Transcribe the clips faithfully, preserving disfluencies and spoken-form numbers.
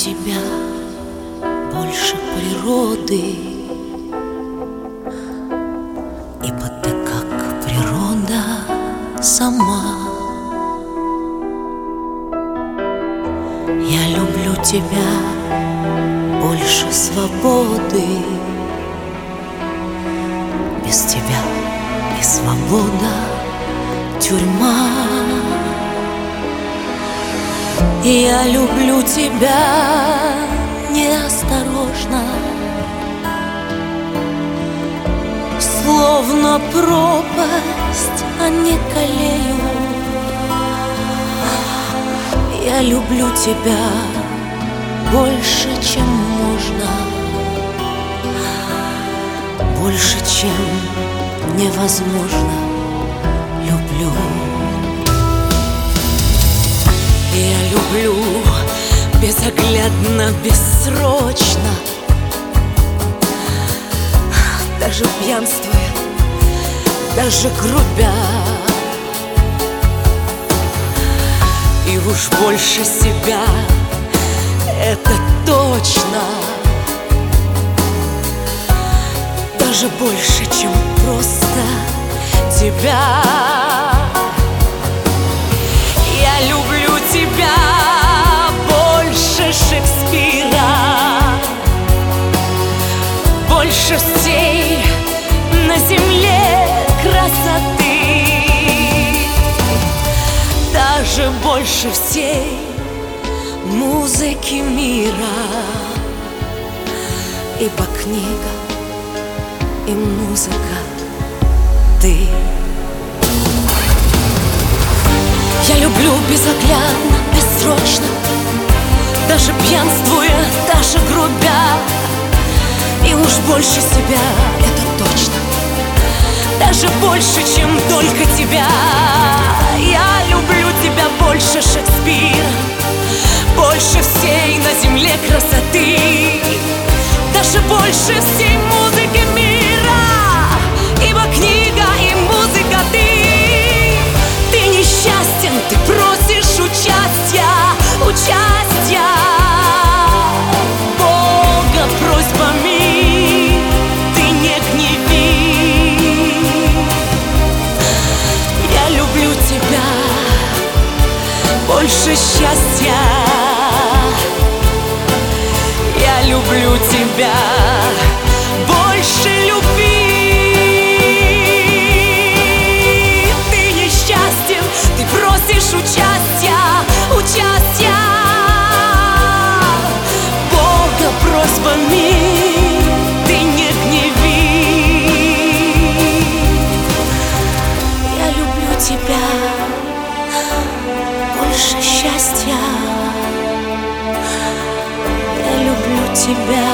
тебя больше природы, ибо ты как природа сама. Я люблю тебя больше свободы, без тебя и свобода тюрьма. Я люблю тебя неосторожно, словно пропасть, а не колею. Я люблю тебя больше, чем можно, больше, чем невозможно. Люблю. Я люблю безоглядно, бессрочно, даже пьянствуя, даже грубя. И уж больше себя, это точно, даже больше, чем просто тебя. Я люблю тебя больше Шекспира, больше всей на земле красоты, даже больше всей музыки мира, ибо книга и музыка — ты. Я люблю безоглядно, бессрочно, даже пьянствуя, даже грубя. И уж больше себя, это точно, даже больше, чем только тебя. Я люблю тебя больше Шекспира, больше всей на земле красоты, даже больше всей музыки мира, ибо книга и музыка — ты. Ты несчастен, ты просишь участия, участия. Бога просьбами ты не гневи. Я люблю тебя больше счастья. Я люблю тебя больше любви. Ты несчастен, ты просишь участия, участия. Бога просьбами ты не гневи. Я люблю тебя больше счастья. Я люблю тебя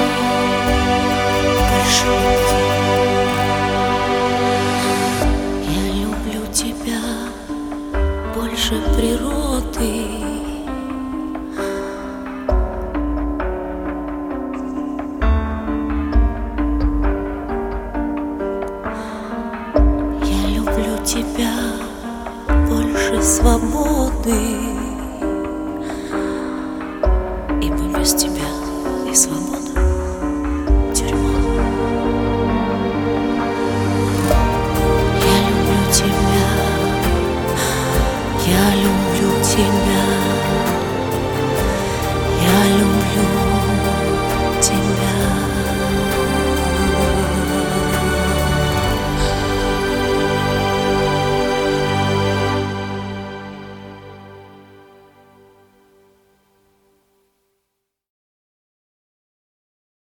больше любви. Я люблю тебя больше природы, я люблю тебя больше свободы, ибо без тебя и свободы